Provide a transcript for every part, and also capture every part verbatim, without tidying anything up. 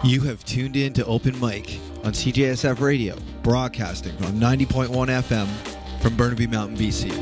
You have tuned in to Open Mic on C J S F Radio, broadcasting on ninety point one F M from Burnaby Mountain, B C.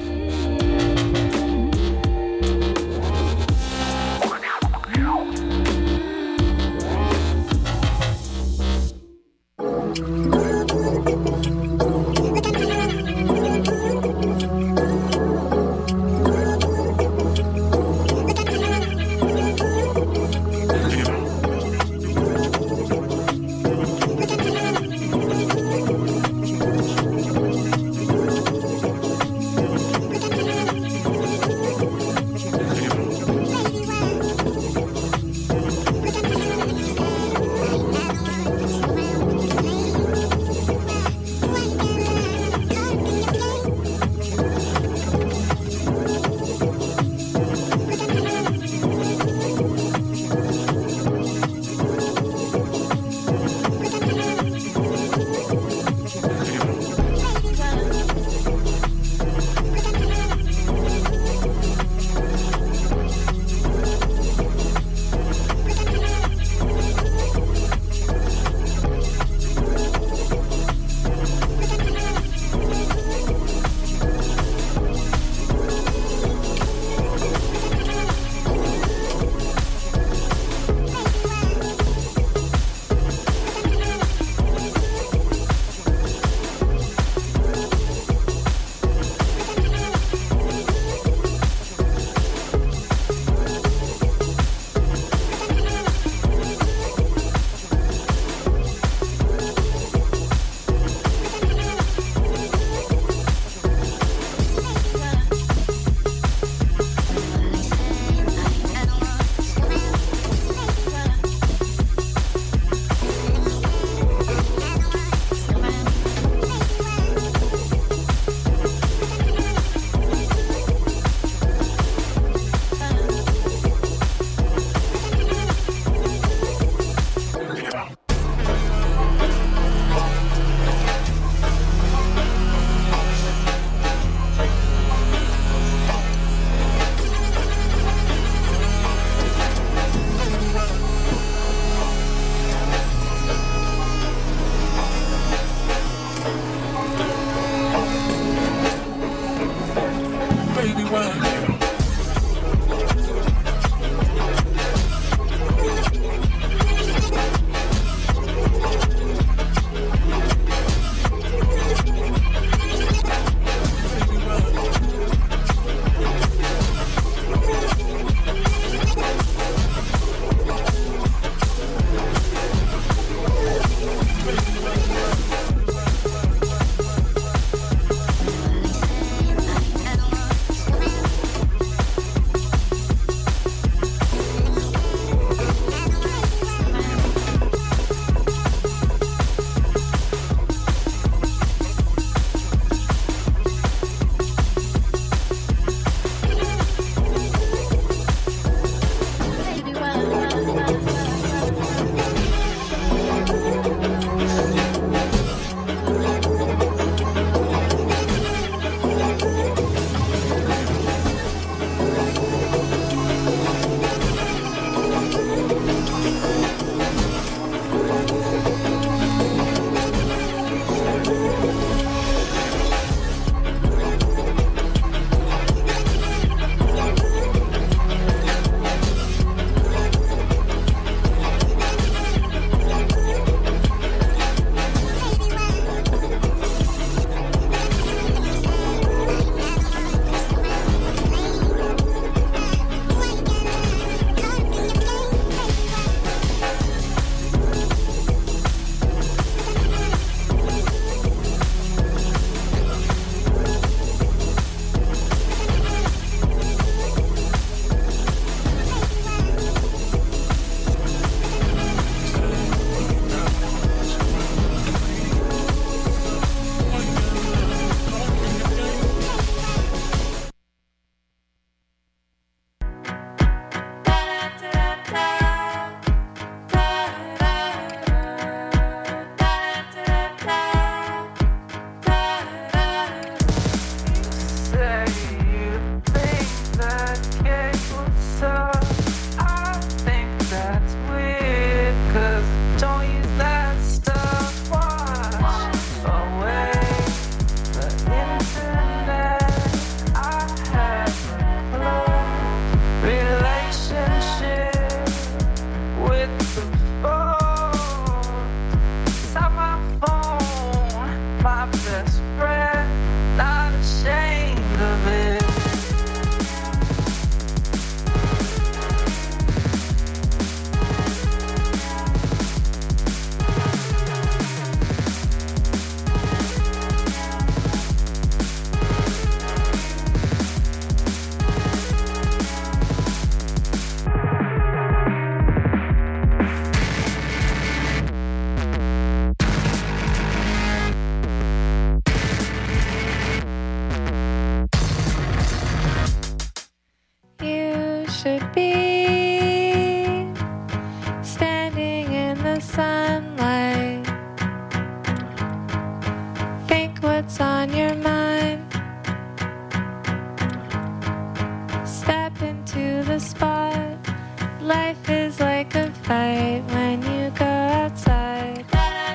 life is like a fight when you go outside.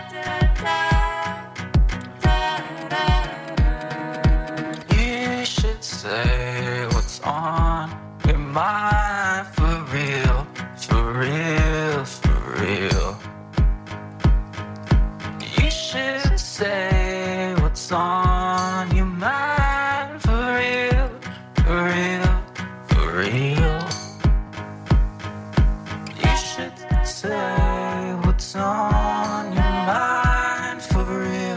You should say what's on your mind for real, for real, for real. You should say what's on your mind for real, for real, for real. You should say what's on your mind for real.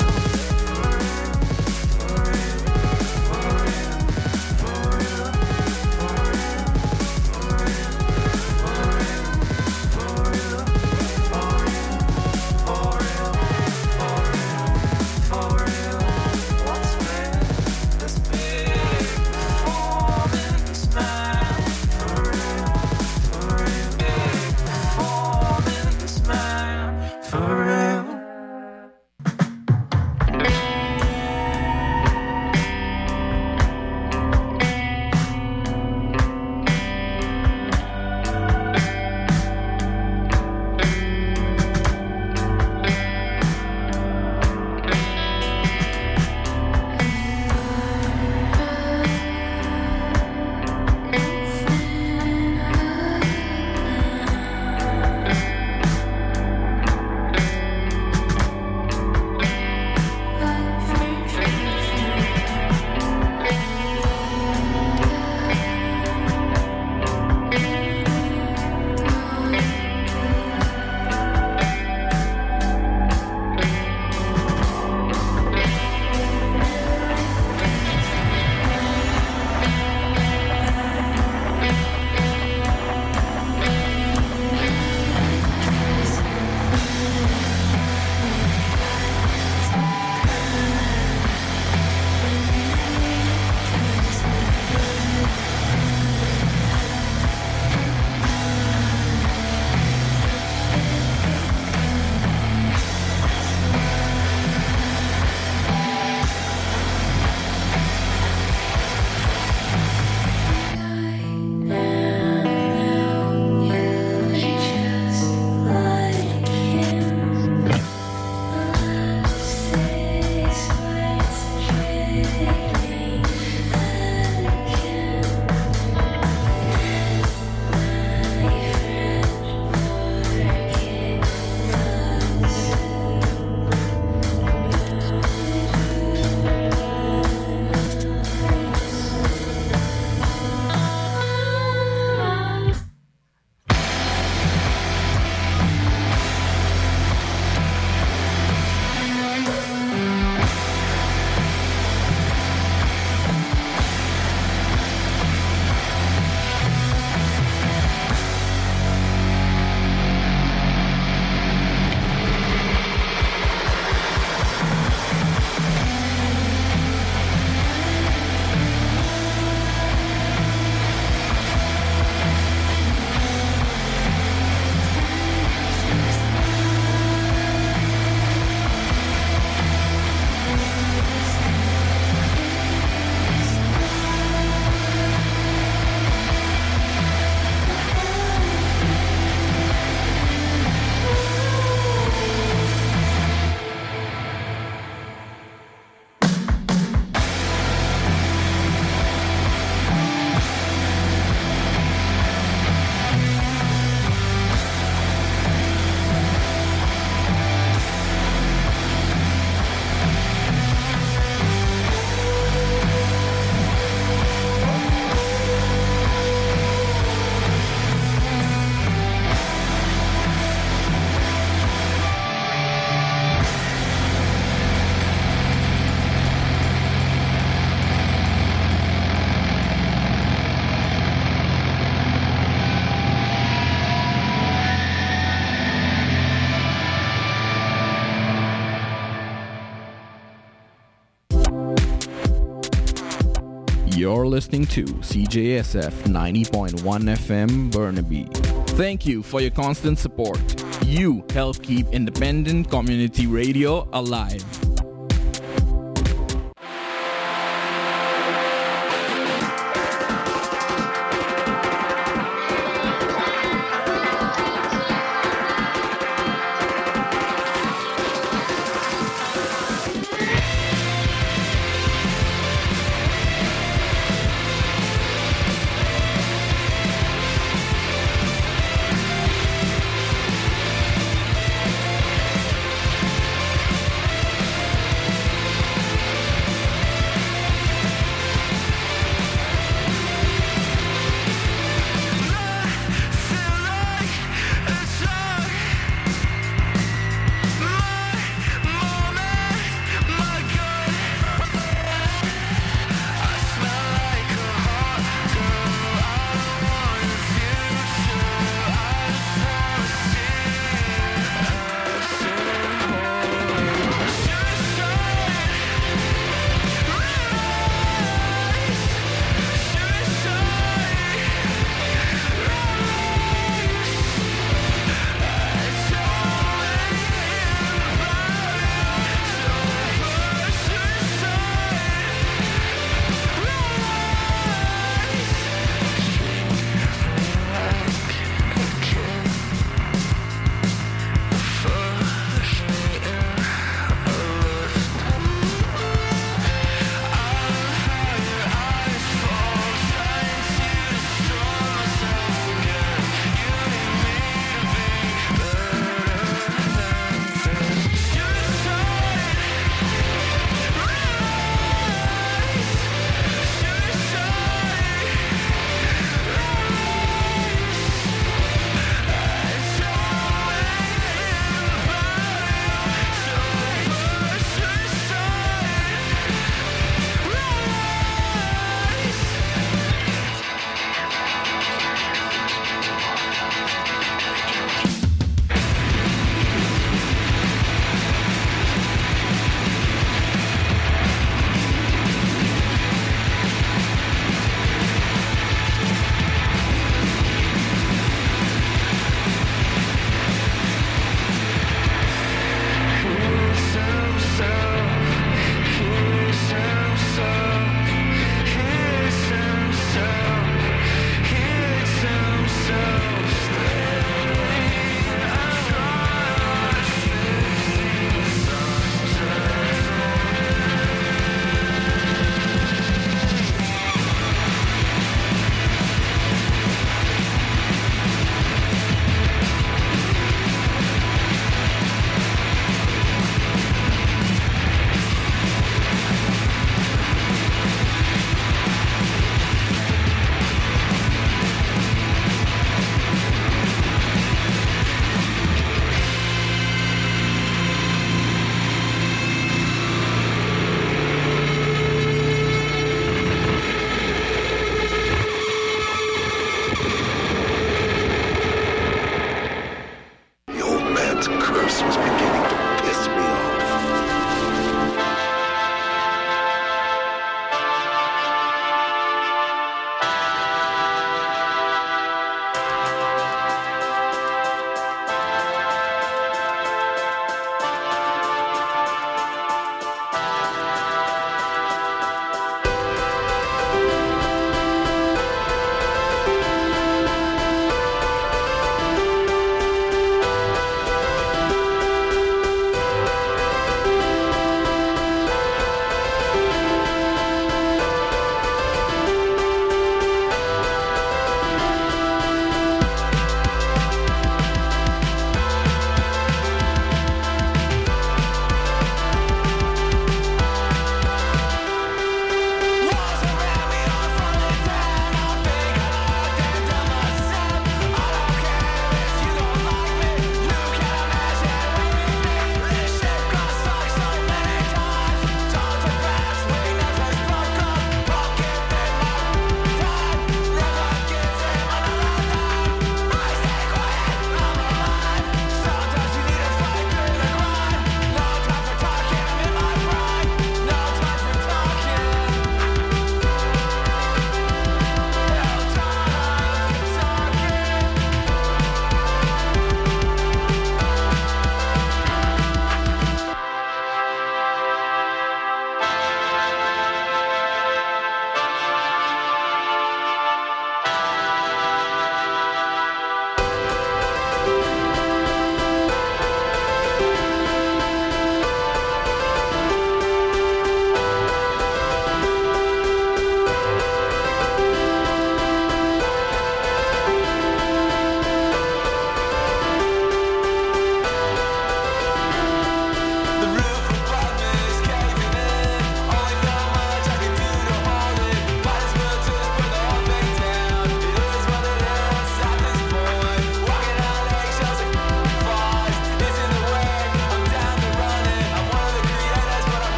You're listening to C J S F ninety point one F M Burnaby. Thank you for your constant support. You help keep independent community radio alive.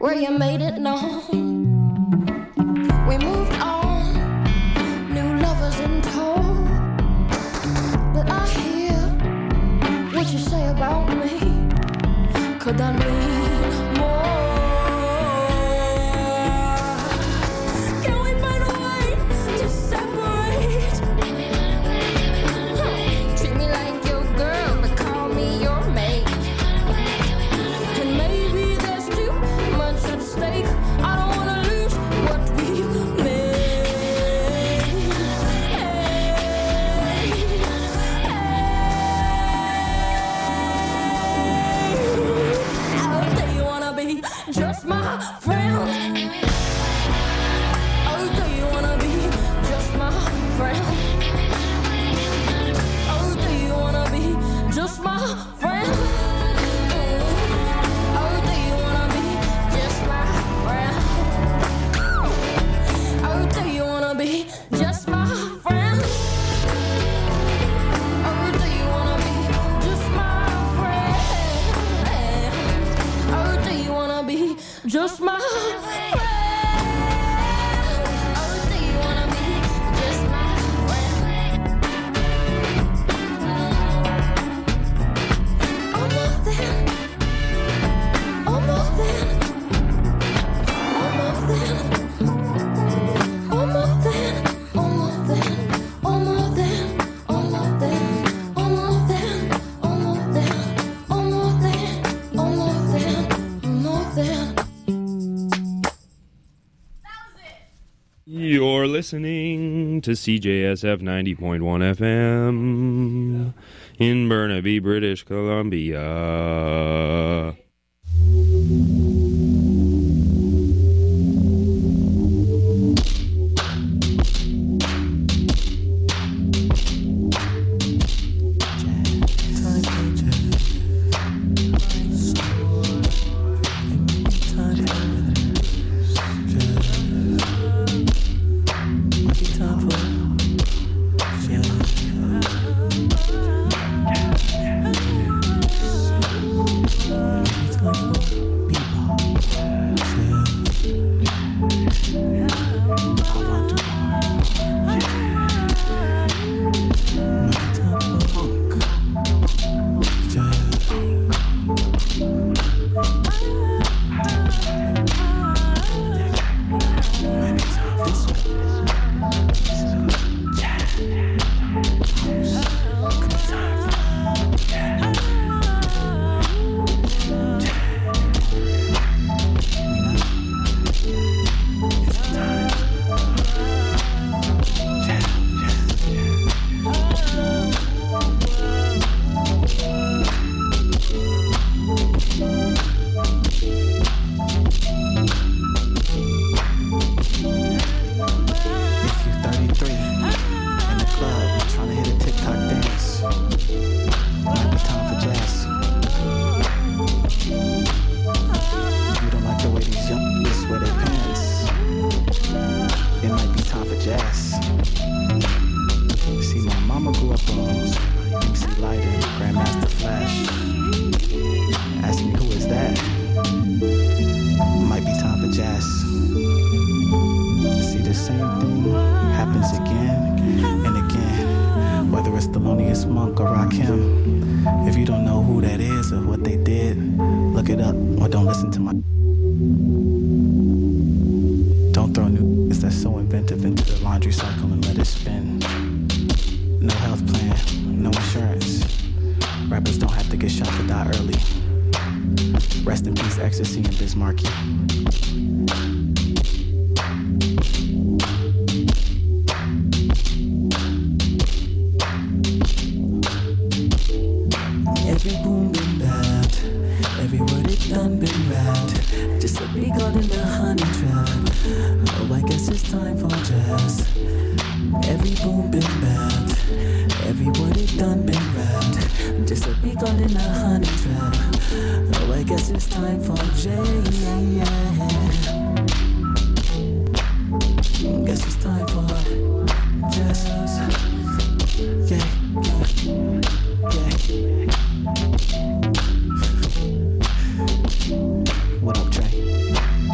where you made it known. We moved on, new lovers in tow. But I hear what you say about me. Could that mean more? Can we find a way to separate? Huh. Treat me like your girl, but call me your mate. And maybe there's too much at stake. I don't wanna lose what we've made. Hey, hey. Oh, do you wanna be just my friend? Oh, do you wanna be just my friend? Oh, do you wanna be just my friend? Oh, do you wanna be just my friend? Oh, do you wanna be just my friend? Oh, do you wanna be just my friend? Oh, do you wanna be just my friend? Oh, do you wanna be just my friend? Oh, more than, oh, more than, oh, more than, oh, more than, oh, more than, oh, more than, oh, more than, oh, more than, oh, more than, oh, more than, oh, more than, oh, more than. You're listening to C J S F ninety point one F M in Burnaby, British Columbia. What up, Trey?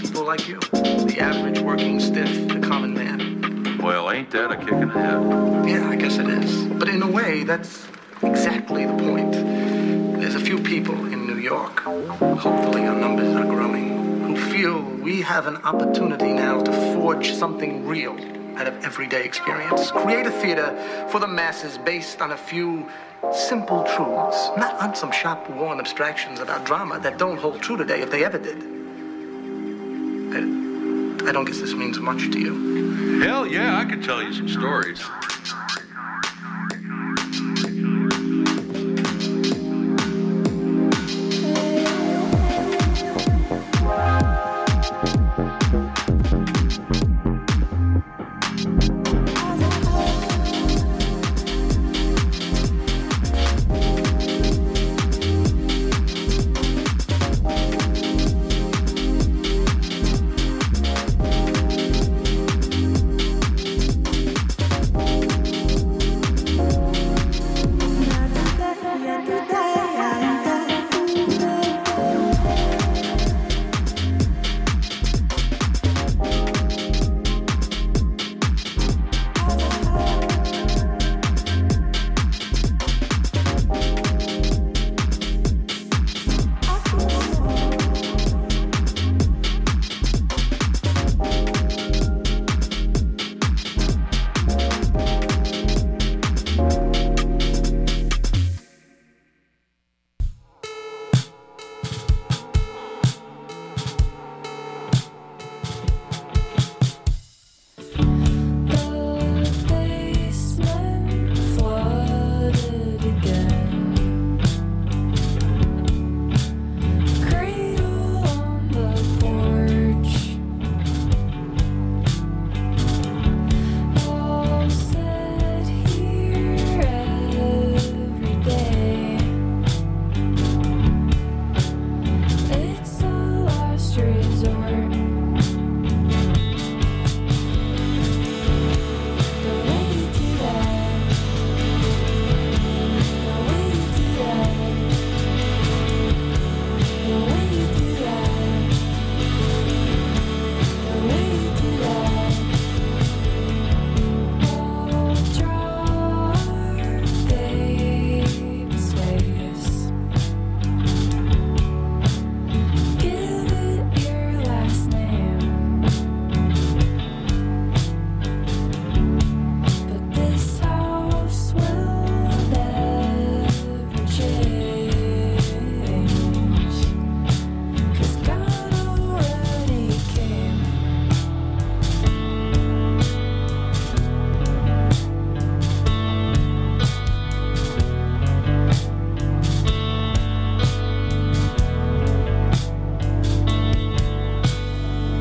people like you. The average working stiff, the common man. Well, ain't that a kick in the head? Yeah, I guess it is. But in a way, that's exactly the point. There's a few people in New York, hopefully our numbers are growing, who feel we have an opportunity now to forge something real out of everyday experience. Create a theater for the masses based on a few simple truths, not on some sharp-worn abstractions about drama that don't hold true today if they ever did. I, I don't guess this means much to you. Hell yeah, I could tell you some stories.